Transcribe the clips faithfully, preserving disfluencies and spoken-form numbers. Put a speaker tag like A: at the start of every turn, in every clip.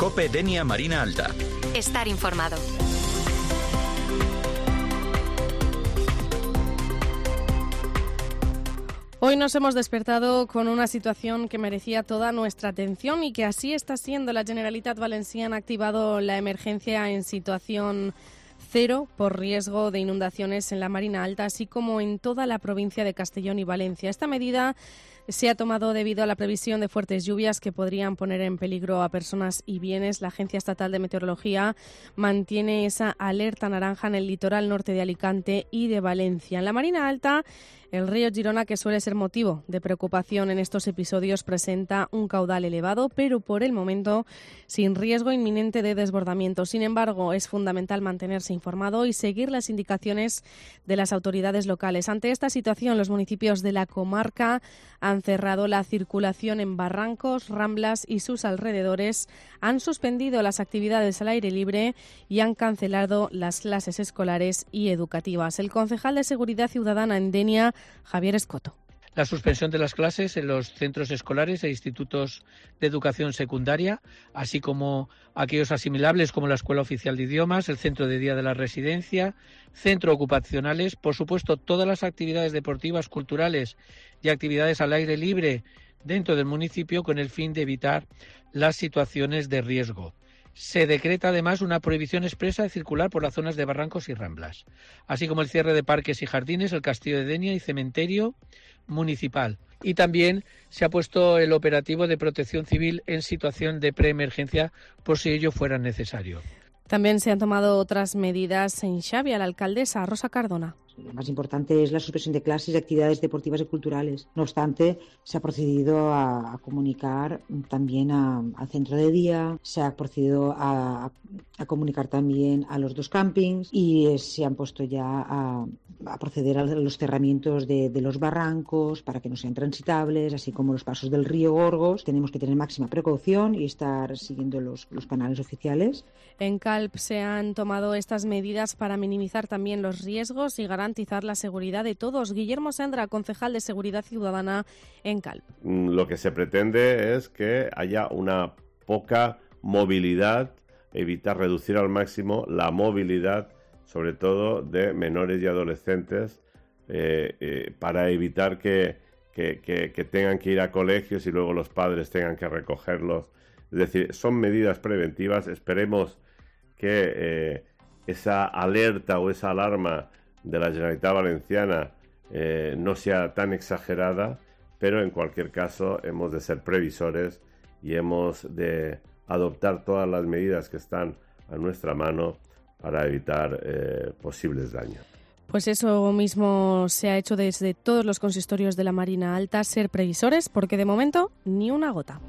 A: COPE Denia Marina Alta.
B: Estar informado.
C: Hoy nos hemos despertado con una situación que merecía toda nuestra atención y que así está siendo. La Generalitat Valenciana ha activado la emergencia en situación cero por riesgo de inundaciones en la Marina Alta, así como en toda la provincia de Castellón y Valencia. Esta medida se ha tomado debido a la previsión de fuertes lluvias que podrían poner en peligro a personas y bienes. La Agencia Estatal de Meteorología mantiene esa alerta naranja en el litoral norte de Alicante y de Valencia. En la Marina Alta, el río Girona, que suele ser motivo de preocupación en estos episodios, presenta un caudal elevado, pero por el momento sin riesgo inminente de desbordamiento. Sin embargo, es fundamental mantenerse informado y seguir las indicaciones de las autoridades locales. Ante esta situación, los municipios de la comarca han cerrado la circulación en barrancos, ramblas y sus alrededores, han suspendido las actividades al aire libre y han cancelado las clases escolares y educativas. El concejal de Seguridad Ciudadana en Denia, Javier Escoto.
D: La suspensión de las clases en los centros escolares e institutos de educación secundaria, así como aquellos asimilables como la Escuela Oficial de Idiomas, el Centro de Día de la Residencia, centros ocupacionales, por supuesto todas las actividades deportivas, culturales y actividades al aire libre dentro del municipio con el fin de evitar las situaciones de riesgo. Se decreta además una prohibición expresa de circular por las zonas de barrancos y ramblas, así como el cierre de parques y jardines, el Castillo de Denia y cementerio municipal. Y también se ha puesto el operativo de protección civil en situación de preemergencia por si ello fuera necesario.
C: También se han tomado otras medidas en Xavia. La alcaldesa Rosa Cardona.
E: Lo más importante es la suspensión de clases y actividades deportivas y culturales. No obstante, se ha procedido a, a comunicar también a, al centro de día, se ha procedido a, a comunicar también a los dos campings y eh, se han puesto ya a, a proceder a los cerramientos de, de los barrancos para que no sean transitables, así como los pasos del río Gorgos. Tenemos que tener máxima precaución y estar siguiendo los, los canales oficiales.
C: En Calp se han tomado estas medidas para minimizar también los riesgos y garantizar garantizar la seguridad de todos. Guillermo Sandra, concejal de Seguridad Ciudadana en Calp.
F: Lo que se pretende es que haya una poca movilidad, evitar reducir al máximo la movilidad, sobre todo de menores y adolescentes, eh, eh, para evitar que, que, que, que tengan que ir a colegios y luego los padres tengan que recogerlos. Es decir, son medidas preventivas. Esperemos que eh, esa alerta o esa alarma de la Generalitat Valenciana eh, no sea tan exagerada, pero en cualquier caso hemos de ser previsores y hemos de adoptar todas las medidas que están a nuestra mano para evitar eh, posibles daños.
C: Pues eso mismo se ha hecho desde todos los consistorios de la Marina Alta, ser previsores, porque de momento ni una gota.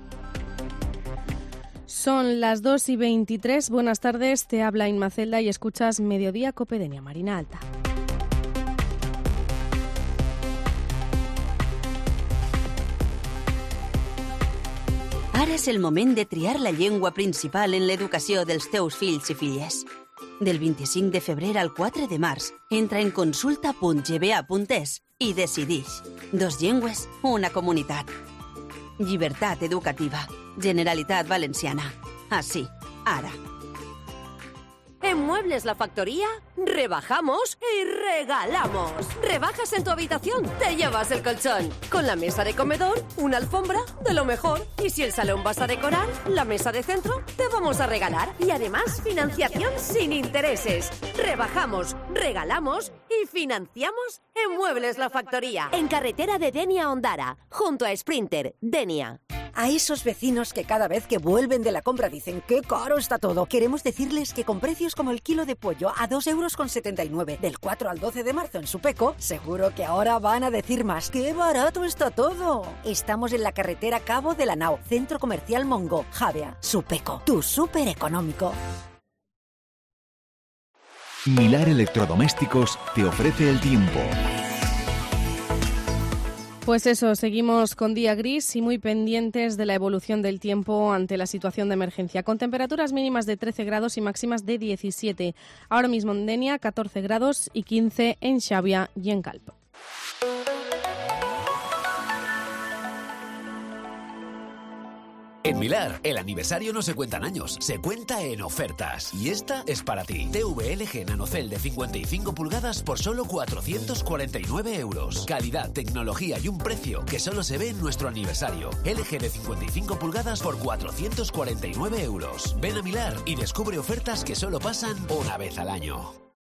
C: Son las dos y veintitrés. Buenas tardes, te habla Inma Celda y escuchas Mediodía COPE Denia Marina Alta.
G: Ara és el moment de triar la llengua principal en l'educació dels teus fills i filles. Del vint-i-cinc de febrer al quatre de març, entra en consulta punt g b a punt e s i decidix. Dos llengües, una comunitat. Llibertat educativa. Generalitat Valenciana. Así, ara.
H: En Muebles La Factoría, rebajamos y regalamos. Rebajas en tu habitación, te llevas el colchón. Con la mesa de comedor, una alfombra de lo mejor. Y si el salón vas a decorar, la mesa de centro, te vamos a regalar. Y además, financiación sin intereses. Rebajamos, regalamos y financiamos en Muebles La Factoría. En carretera de Denia a Ondara, junto a Sprinter, Denia.
I: A esos vecinos que cada vez que vuelven de la compra dicen ¡qué caro está todo! Queremos decirles que con precios como el kilo de pollo a dos euros con setenta y nueve del cuatro al doce de marzo en Supeco, seguro que ahora van a decir más ¡qué barato está todo! Estamos en la carretera Cabo de la Nao, Centro Comercial Mongo, Javea, Supeco, tu súper económico.
J: Milar Electrodomésticos te ofrece el tiempo.
C: Pues eso, seguimos con día gris y muy pendientes de la evolución del tiempo ante la situación de emergencia, con temperaturas mínimas de trece grados y máximas de diecisiete. Ahora mismo en Denia, catorce grados y quince en Xavia y en Calp.
A: En Milar, el aniversario no se cuenta en años, se cuenta en ofertas. Y esta es para ti. T V L G NanoCell de cincuenta y cinco pulgadas por solo cuatrocientos cuarenta y nueve euros. Calidad, tecnología y un precio que solo se ve en nuestro aniversario. L G de cincuenta y cinco pulgadas por cuatrocientos cuarenta y nueve euros. Ven a Milar y descubre ofertas que solo pasan una vez al año.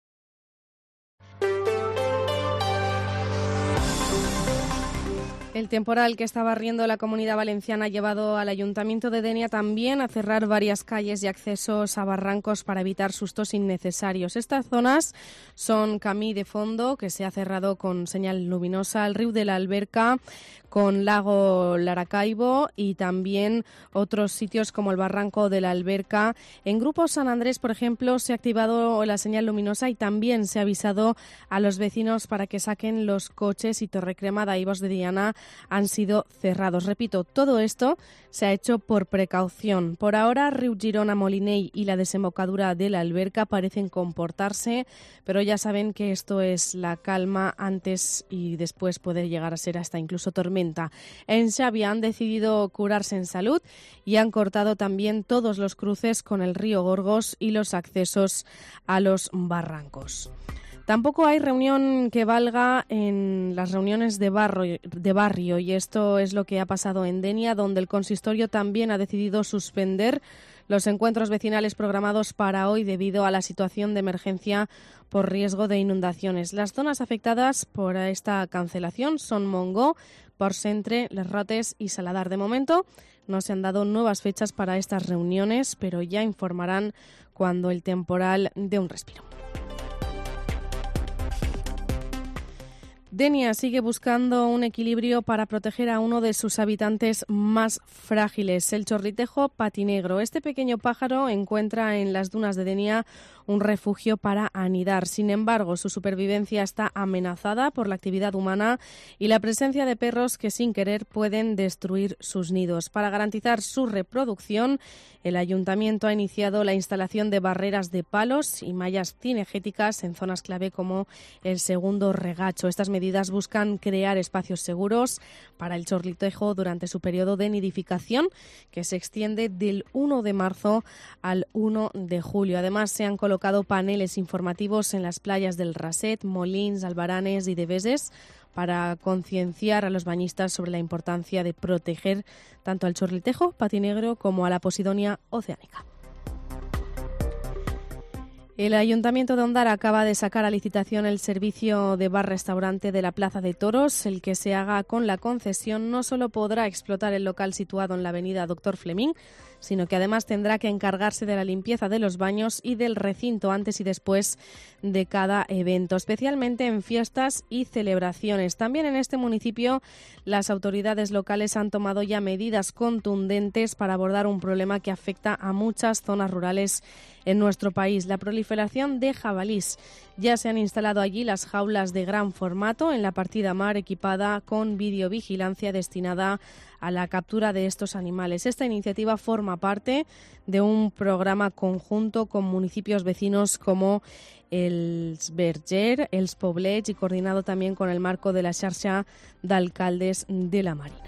C: El temporal que está barriendo la Comunidad Valenciana ha llevado al Ayuntamiento de Denia también a cerrar varias calles y accesos a barrancos para evitar sustos innecesarios. Estas zonas son Camí de Fondo, que se ha cerrado con señal luminosa, el Río de la Alberca, con Lago Laracaibo y también otros sitios como el Barranco de la Alberca. En Grupo San Andrés, por ejemplo, se ha activado la señal luminosa y también se ha avisado a los vecinos para que saquen los coches, y Torrecremada y Bos de Diana han sido cerrados. Repito, todo esto se ha hecho por precaución. Por ahora, Riu Girona, Molinell y la desembocadura de la Alberca parecen comportarse, pero ya saben que esto es la calma antes y después puede llegar a ser hasta incluso tormenta. En Xavia han decidido curarse en salud y han cortado también todos los cruces con el río Gorgos y los accesos a los barrancos. Tampoco hay reunión que valga en las reuniones de barrio, de barrio y esto es lo que ha pasado en Denia, donde el consistorio también ha decidido suspender los encuentros vecinales programados para hoy debido a la situación de emergencia por riesgo de inundaciones. Las zonas afectadas por esta cancelación son Montgó, Porcentre, Les Rotes y Saladar. De momento no se han dado nuevas fechas para estas reuniones, pero ya informarán cuando el temporal dé un respiro. Denia sigue buscando un equilibrio para proteger a uno de sus habitantes más frágiles, el chorlitejo patinegro. Este pequeño pájaro encuentra en las dunas de Denia un refugio para anidar. Sin embargo, su supervivencia está amenazada por la actividad humana y la presencia de perros que sin querer pueden destruir sus nidos. Para garantizar su reproducción, el Ayuntamiento ha iniciado la instalación de barreras de palos y mallas cinegéticas en zonas clave como el segundo regacho. Estas medidas buscan crear espacios seguros para el chorlitejo durante su periodo de nidificación, que se extiende del uno de marzo al uno de julio. Además, se han colocado paneles informativos en las playas del Raset, Molins, Albaranes y Deveses para concienciar a los bañistas sobre la importancia de proteger tanto al chorlitejo patinegro como a la Posidonia oceánica. El Ayuntamiento de Ondara acaba de sacar a licitación el servicio de bar-restaurante de la Plaza de Toros. El que se haga con la concesión no solo podrá explotar el local situado en la avenida Doctor Fleming, sino que además tendrá que encargarse de la limpieza de los baños y del recinto antes y después de cada evento, especialmente en fiestas y celebraciones. También en este municipio las autoridades locales han tomado ya medidas contundentes para abordar un problema que afecta a muchas zonas rurales en nuestro país, la proliferación de jabalís. Ya se han instalado allí las jaulas de gran formato en la partida mar equipada con videovigilancia destinada a la captura de estos animales. Esta iniciativa forma parte de un programa conjunto con municipios vecinos como Els Verger, Els Poblets y coordinado también con el marco de la xarxa d'alcaldes de la Marina.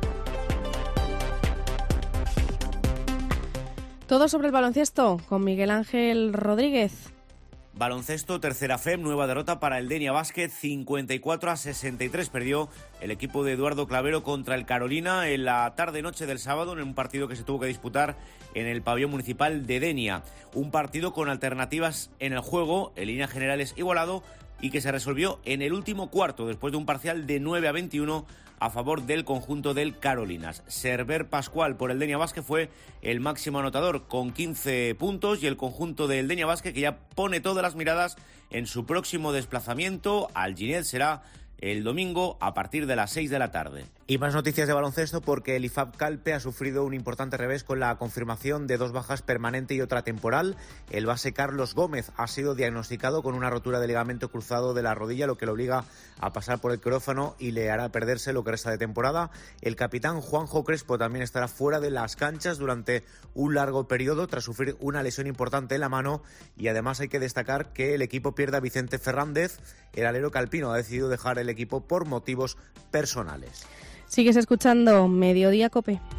C: Todo sobre el baloncesto con Miguel Ángel Rodríguez.
B: Baloncesto, tercera F E M, nueva derrota para el Denia Basket, cincuenta y cuatro a sesenta y tres perdió el equipo de Eduardo Clavero contra el Carolina en la tarde-noche del sábado en un partido que se tuvo que disputar en el pabellón municipal de Denia. Un partido con alternativas en el juego, en líneas generales igualado, y que se resolvió en el último cuarto después de un parcial de nueve a veintiuno a favor del conjunto del Carolinas. Server Pascual por el Denia Basket fue el máximo anotador con quince puntos y el conjunto del Denia Basket que ya pone todas las miradas en su próximo desplazamiento al Ginés. Será el domingo a partir de las seis de la tarde. Y más noticias de baloncesto porque el I F A B Calpe ha sufrido un importante revés con la confirmación de dos bajas permanente y otra temporal. El base Carlos Gómez ha sido diagnosticado con una rotura de ligamento cruzado de la rodilla, lo que le obliga a pasar por el quirófano y le hará perderse lo que resta de temporada. El capitán Juanjo Crespo también estará fuera de las canchas durante un largo periodo tras sufrir una lesión importante en la mano, y además hay que destacar que el equipo pierde a Vicente Fernández. El alero calpino ha decidido dejar el equipo por motivos personales.
C: Sigues escuchando Mediodía Cope.